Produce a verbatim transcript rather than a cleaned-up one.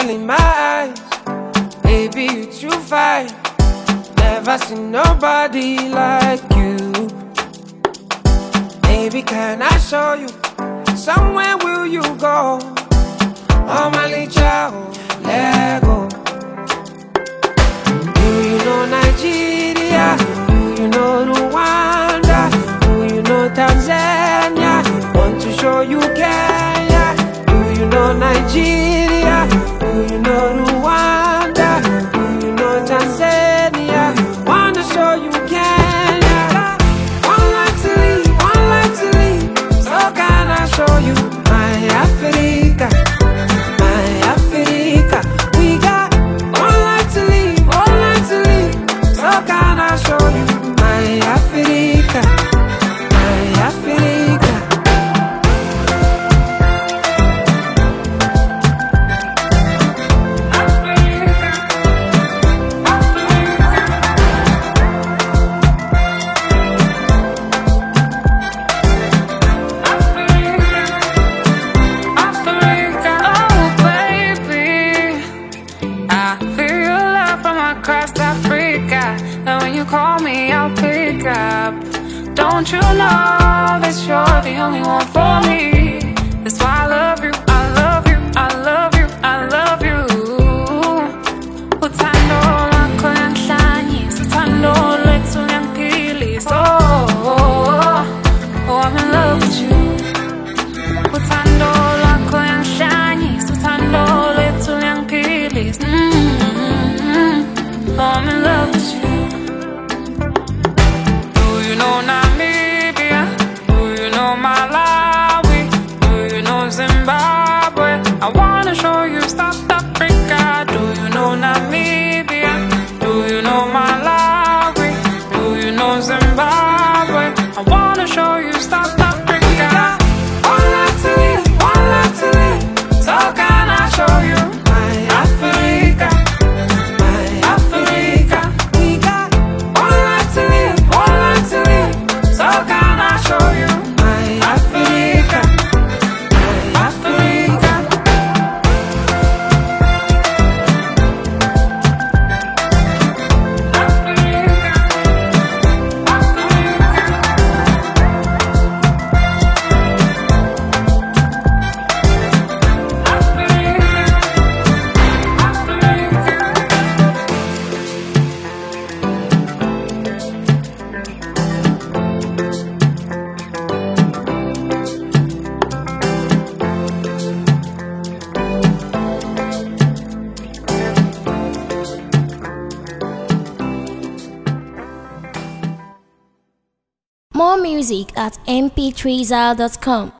angel in my eyes. Baby, you too fine. Never seen nobody like you. Baby, can I show you? Somewhere will you go? Oh my little child, let go. Do you know Nigeria? Do you know Rwanda? Do you know Tanzania? Want to show you Kenya? Do you know Nigeria? Do you know Rwanda? Do you know Tanzania? Wanna show you Kenya? One life to live, one life to live. So can I show you my Africa? My Africa. We got one life to live, one life to live. So can I show you my Africa? My Africa. Call me, I'll pick up. Don't you know that you're the only one for me? That's why I love you, I love you, I love you, I love you. Uthando lwakho luyangihlanyisa, uthando lwethu luyangiphilisa. Oh, I'm in love with you. Uthando lwakho luyangihlanyisa, uthando lwethu luyangiphilisa. Oh, I'm in love with you. Namibia, do you know Malawi? Do you know Zimbabwe? I wanna show you South Africa. Do you know Namibia? Do you know Malawi? Do you know Zimbabwe? I wanna show you South Africa. One life to live, one life to live. So can I show you my Africa? My Africa. We got one life to live, one life to live. So can I show you my Africa, my Africa? Africa, More music at m p three zal dot com.